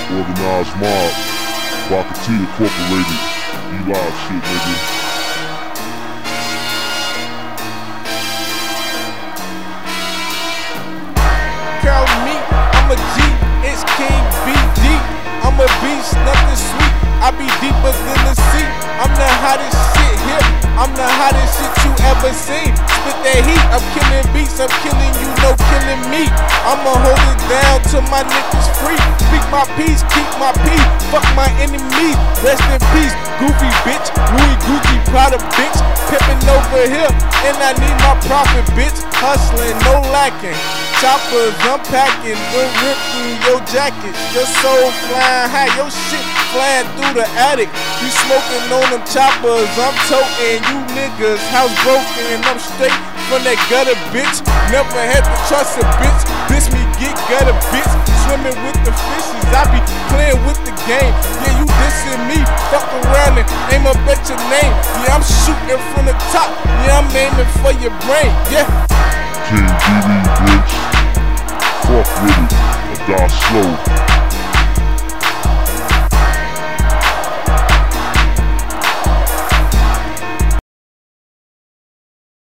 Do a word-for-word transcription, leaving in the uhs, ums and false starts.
Organized mob, Baka T Incorporated, E-Live shit, nigga. Call me, I'm a G, it's King B D. I'm a beast, nothing sweet, I be deeper than the sea. I'm the hottest shit here, I'm the hottest shit you ever seen. Spit that heat, I'm killing beats, I'm killing you, no killing me. I'ma hold it down till my niggas free. Speak my peace, keep my peace, fuck my enemies, rest in peace. Goofy bitch, Louis Gucci, Prada bitch, pimpin' over here, and I need my profit bitch. Hustling, no lacking. Choppers unpacking, the rip through your jacket. Your soul flying high, your shit flying through the attic. You smoking on them choppers, I'm toting you niggas. House broken, I'm straight from that gutter bitch. Never had to trust a bitch, bitch me get gutter bitch. Swimming with the fishes, I be playing with the game. Yeah, you dissing me, fuck around and aim up at your name. Yeah, I'm shooting from the top, yeah, I'm aiming for your brain, yeah. King B D, bitch. Fuck with it, or die slow.